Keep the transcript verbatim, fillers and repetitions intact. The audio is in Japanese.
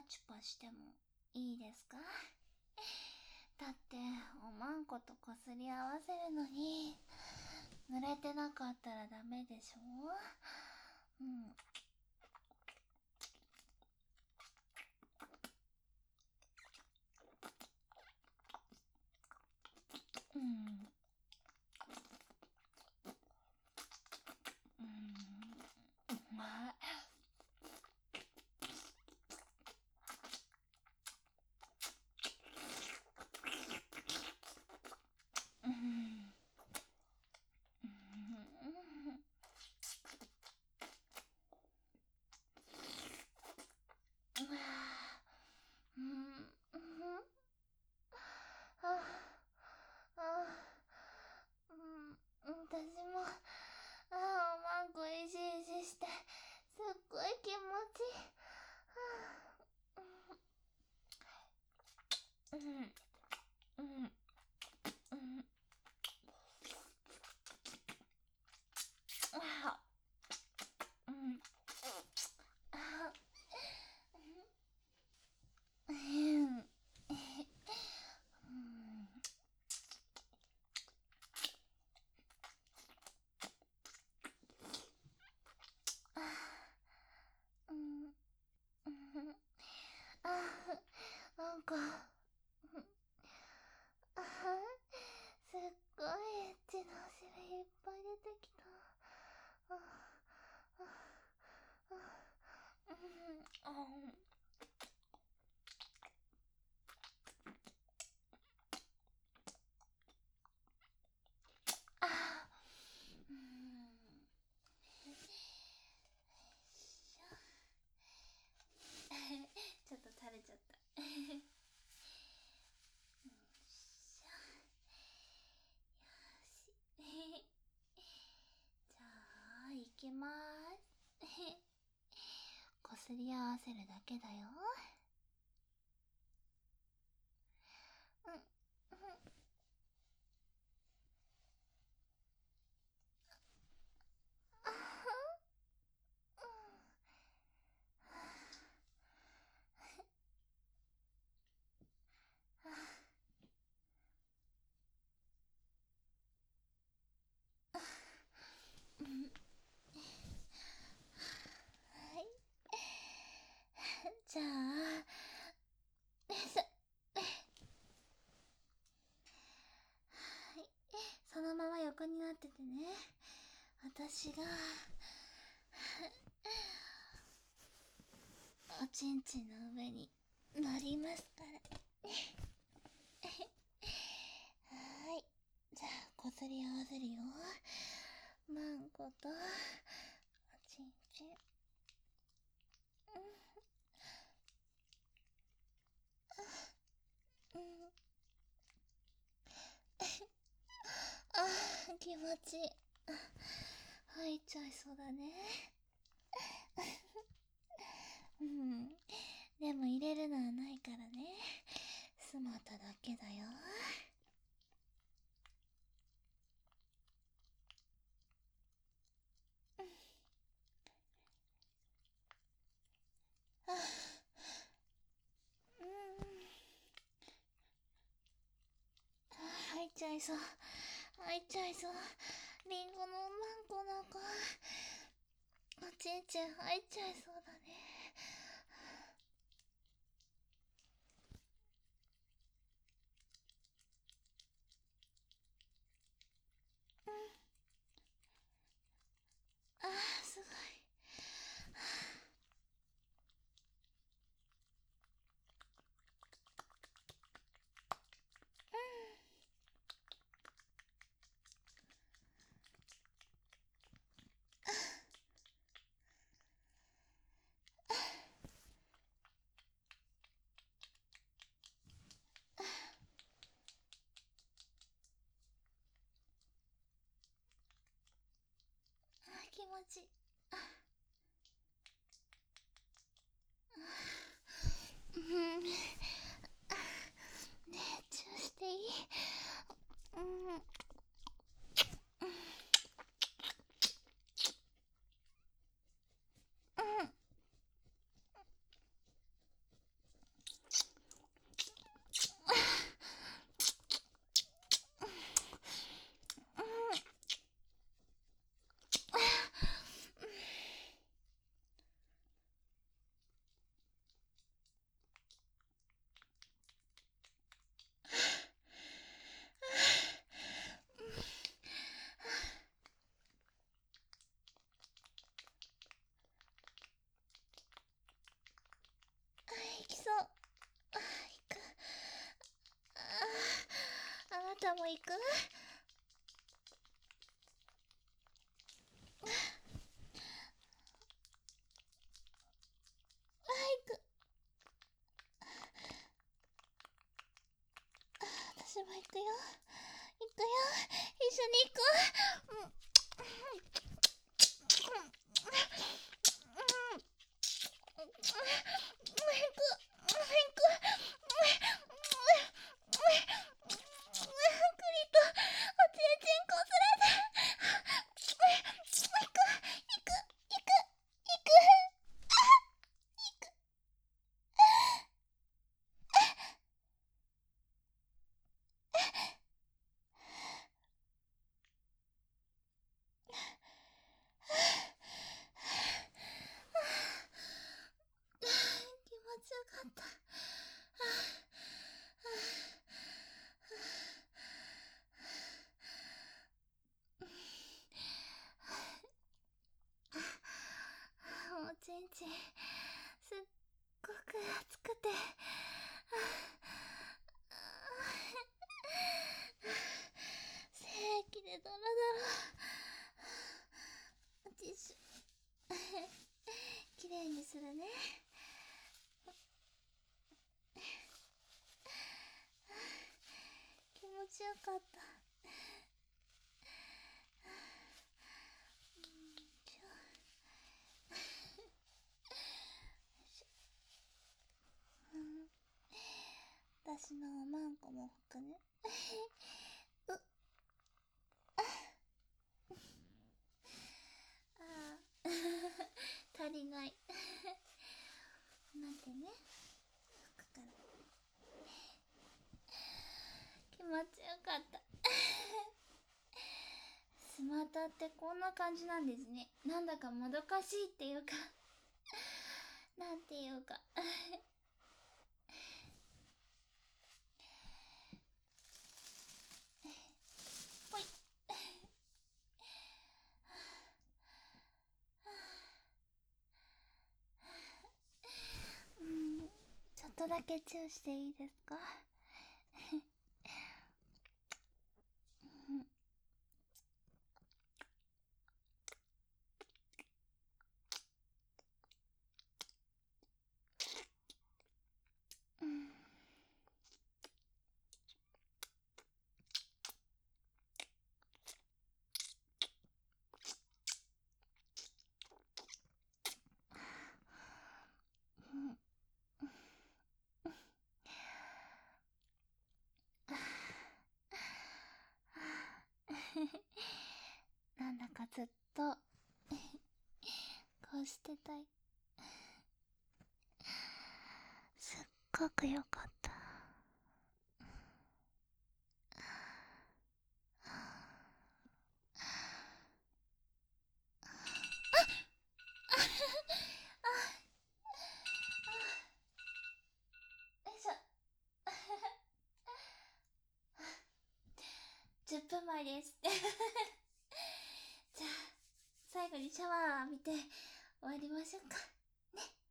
チュパしてもいいですか？だっておまんことこすり合わせるのに濡れてなかったらダメでしょ？うん。うん。うん。まあ。うん。うん。うん。ああ、うん、私も、ああ、おまんこいしいしして、すっごい気持ちいい。うん、うん、うん、うん、あ、うん、あ、うん、うん、うん、うん、あ、なんか、あ、すっごいエッチなお尻いっぱい出てきた。あ、あ、あ、うん、あ、あ、うん。ちょっと垂れちゃった。じゃあ、いきまーす。こすり合わせるだけだよ。うん、うん、あうん、はい。じゃあ、はい。そのまま横になっててね。私が、おちんちんの上に乗りますから。はい。じゃあ、こすり合わせるよ。マンコと、おちんちん。うん。あー、気持ちいい。入っちゃいそうだね。うん。でも入れるのはないからね。スマタだけだよ。あ、うん。あ、入っちゃいそう。入っちゃいそう。リンゴのマンコなんか、おちんちん入っちゃいそうだね。うん。あー、すごい。あ、気持ちいい。うん。熱中していい？うん。うん。 たも行く？あ、行く。私も行くよ。行くよ。一緒に行こう。うん。おちんちんすっごく熱くて、精液でドロドロ。ティッシュきれいにするね。気持ちよかった。私のおまんこも拭くね。うっああ足りない。待ってね、拭くから。気持ちよかったスマーターってこんな感じなんですね。なんだかもどかしいっていうかなんていうかほいうん、ちょっとだけチューしていいですかうん、なんだかずっとこうしてたい。すっごくよかった。よいしょじゅっぷんまえですじゃあ最後にシャワー浴びて終わりましょうかね。